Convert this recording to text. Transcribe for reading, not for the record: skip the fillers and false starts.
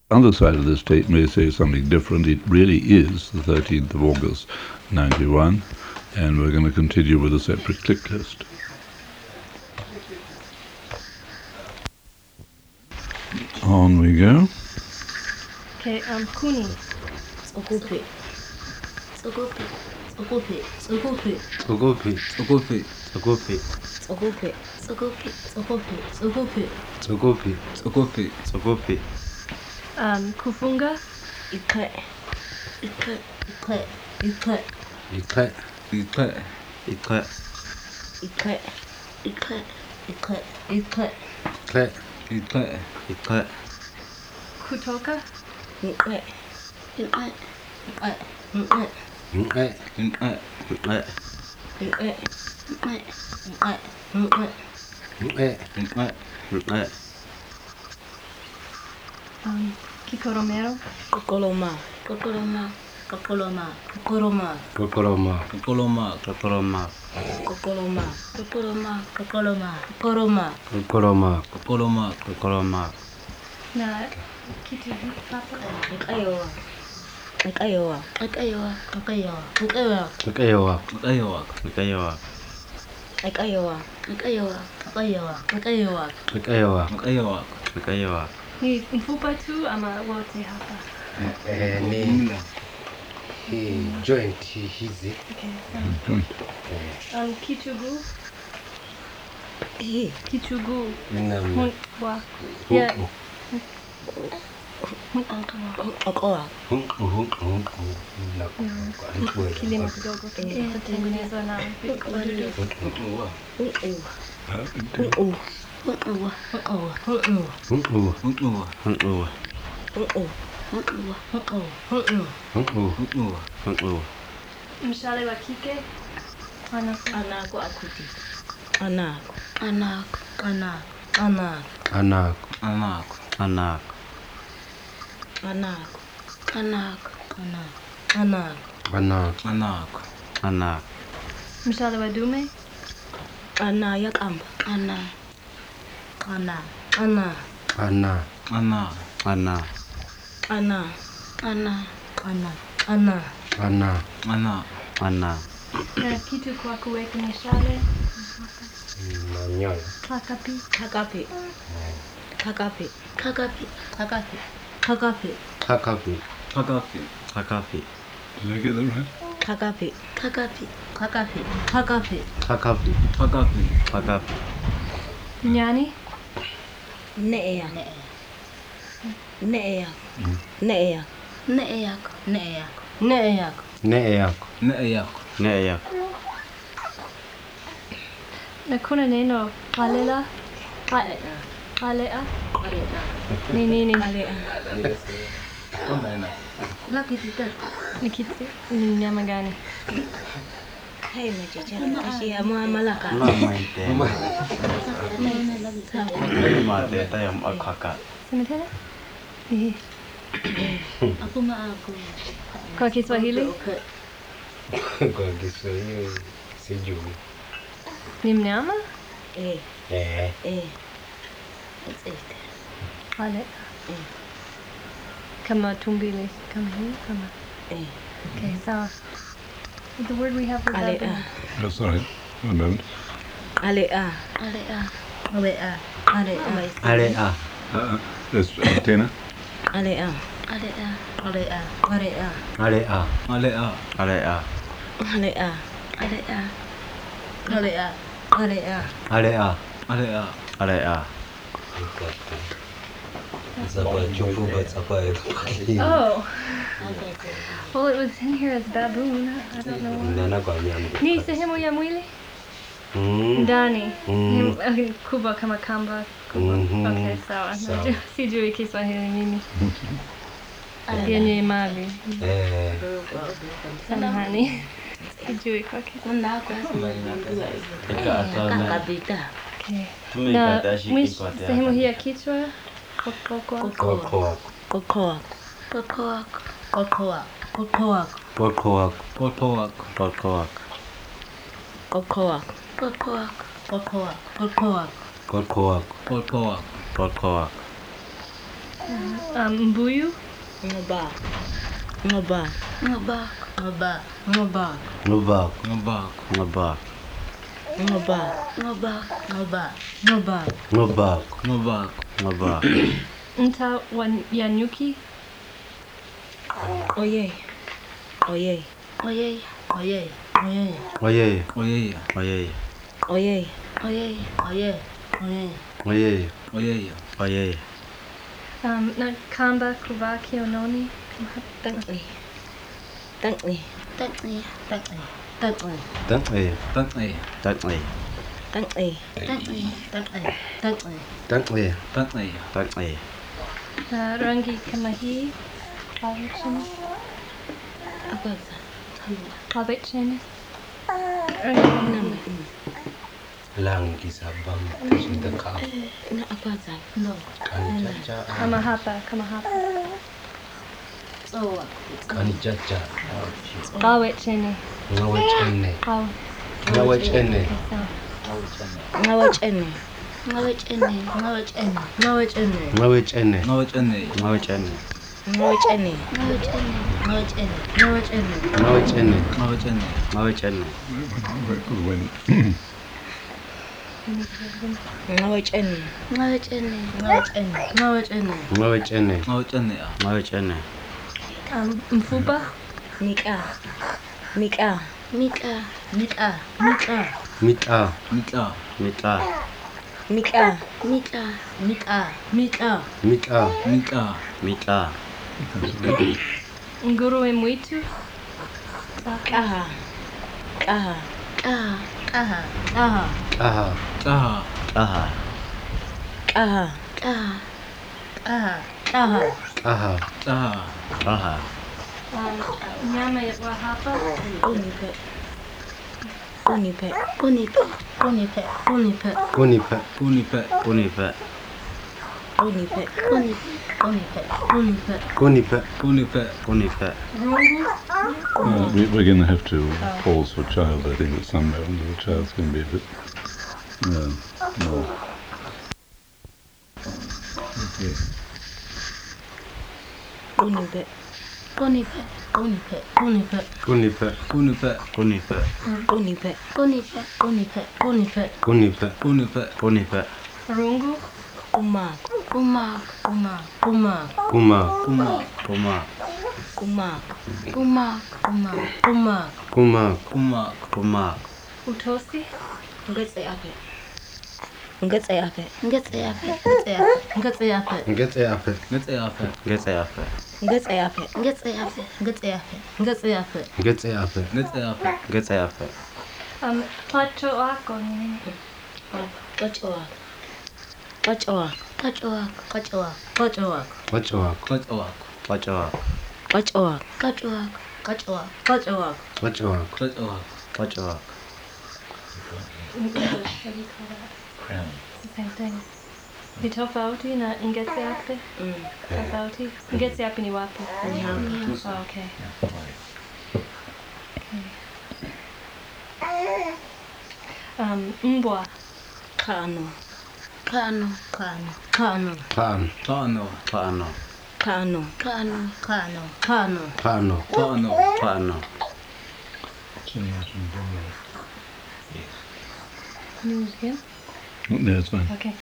other side of the state may say something different. It really is the 13th of August, 91, and we're going to continue with a separate click list. On we go. Okay, Kuni. Tsogope. Tsogope. Tsogope. Tsogope. Tsogope. Tsogope. Tsogope. Tsogope. Tsogope. Tsogope. Tsogope. Tsogope. Tsogope. Tsogope. Kufunga. Ikle. Ikle. Ikle. Ikle. Ikle. Ikle. Ikle. Ikle. Ikle. Ikle. Ikle. Ikle. Ikle. Ikle. Kutoka. Ikle. Ikle. Ikle. Ikle. Ikle. Ikle. Ikle. Ikle. Ikle. Ikle. Ikle. Ikle. Ikle. Kikoromero. Kokoloma. Kokoloma. Kokoloma. Kokoloma. Kokoroma. Kokoloma. Kokoroma. Kokoloma. Kokoloma. Kokoloma. Kokoloma. Kokoroma. Kokoloma. Kokoroma. Na kitu papa. Ikayowa. Ikayowa. Ikayowa. Ikayowa. Ikayowa. Ikayowa. Ikayowa. Ikayowa. Ikayowa. Ikayowa. Ikayowa. Ikayowa. Ikayowa. Ikayowa. Ikayowa. Ni mfupa tu ama wote hapa? Ni hii joint hizi. Okay, Joint. sawa. Kichugu. Hii. Kichugu. Namna. Wa. Yeah. Okoa. Kilimo kidogo kinatengenezwa na wadudu. Mshale wa kike. Anako akuti. Anako. Anako. Anako. Anako. Anako. Anako. Anako. Anako. Anako. Anako. Anako. Anako. Mshale wa dume. Ana yakamba. Ana. Ana. Ana. Ana. Ana. Ana. Ana. Ana. Ana. Ana. Ana. Ana. Ana. Na kitu kwa kuweka mishale. Manyoya. Kakapi. Kakapi. Kakapi. Kakapi. Kakapi. Kakapi. Kakapi. Kakapi. Kakapi. Did I get that right? Kakapi. Kakapi. Kakapi. Kakapi. Kakapi. Kakapi. Kakapi. Nyani. Neeyak. Neeyak. Neeyak. Neeyak. Neeyak. Neeyak. Neeyak. Neeyak. Neeyak. Na kuna neno palela. Palea. Nini. Laki tidak. Ni kitu. Ni nyama gani? Hai macam Asia Malaka. Mama ite. Mama ite yang akaka. Sema tena. Aku aku. Kwa Kiswahili Kwa Kiswahili sijui. ni mnyama. Pale. Kama tumbili. Kama hii. Kama. Okay, sawa. The word we have for that. That's all right. One moment. Alea. Alea. That's Tena. Alea. Alea. Alea. Alea. Alea. Alea. Alea. Alea. Alea. Alea. Alea. Alea. Oh. Well, it was in here as baboon. I don't know. Ni sehemu ya mwili? Ndani. Kubwa kama kamba. Okay, sawa. Sijui Kiswahili mimi. Yenye mavi. Samahani. Sijui kwa Kiswahili. Kakabita. Okay. Na sehemu hii ya kichwa. Kokoa. Kokoa. Kokoa. Kokoa. Kokoa. Kokoak. Kokoa. Kokoak. Kokoa. Kokoa. Kokoa. Kokoa. Kokoak. Kokoa. Kokoak. Mbuyu. Ngabak. Ngabak. Ngabak. Ngabak. Ngabak. Ngabak. Ngabak. Ngabak. Ngabak. Ngabak. Ngabak. Ngabak. Ngabak. Ngabak. Ngabak. Nta Wanyuki. Oye. Oye. Oye. Oye. Oye. Oye. Oye. Oye. Oye. Oye. Oye. Oye. Oye. Oye. Oye. Na kamba kuvaki ononi. Thankly. Thankly. Thankly. Thankly. Thankly. Thankly. Thankly. Thankly. Thankly. Thankly. Thankly. Thankly. Thankly. Thankly. Thankly. Rangi kamahi. Apa? Kabitchen. Rangi kamahi. Langi sabam cinta kau. Na apa sah? No. Kan caca. Kamahapa. Kamahapa. Oh. Kan caca. Kabitchen. Ngawet ene. Kaw. Ngawet ene. Ngawat ene. Ngawit ene. Ngawat ene. Ngawat ene. Ngawet ene. Ngawat ene. Ngawet ene. Ngawat ene. Ngawit ene. Ngawat ene. Ngawat ene. Ngawet ene. Ngawat ene. Ngawet ene. When Ngawat ene. Ngawit ene. Ngawat ene. Ngawat ene. Ngawet ene. Ngawat ene. Ngawet ene. Mfupa. Mika. Mika. Mika. Mika. Mika. Mita. Mika. Mita. Mika. Mika. Mika. Mika. Mita. Mika. Mita. Nguru e mwitu. Kaha. Kaha. Kaha. Kaha. Kaha. Kaha. Kaha. Kaha. Kaha. Kaha. Kaha. Kaha. Kaha. Kaha. Kaha. Nyama ya wahapa. Unipe. Unipe. Unipe. Unipe. Unipe. Kunipe. Unipe. Kunipe. Unipe. Unipe. Unipe. Unipe. Kunipe. Unipe. Kunipe. Rungu. we're going to have to pause for child. I think at some moment the child's going to be a bit more. Okay. Unipe. Unipe. Unipe. Unipe. Kunipe. Unipe. Kunipe. Unipe. Unipe. Unipe. Unipe. Kunipe. Unipe. Kunipe. Rungu. Umak. Umak. Umak. Umak. Kuma. Umak. Kuma. Umak. Umak. Umak. Umak. Kuma. Umak. Kuma. Utosi. Ngetse yape. Ngetse yape. Ngetse yape. Ngetse yape. Ngetse yape. Ngetse yape. Ngetse yape. Ngetse yape. Ngetse yape. Ngetse yape. Ngetse yape. Ngetse yape. Ngetse yape. Ngetse yape. Pacho wako ni nini? Kochoa. Kochoa. Kacho wako. Kochoa. Kochoa. Wacha wako. Kochoa. Wacha wako. Kochoa. Kacho wako. Kochoa. Kochoa. Wacha wako. Kochoa. Wacha wako. What do you call that? Crown. It's the same thing. Ni tofauti na ngetse yape? Tofauti. Ngetse yape ni wapi? Oh, okay. Mbwa. Kano. Kano. Kano. Kano. Pan. Kano. Pano. Kano. Kano. Kano. Kano. Pano. Kano. Pano. Can you use again? No, it's fine. Okay.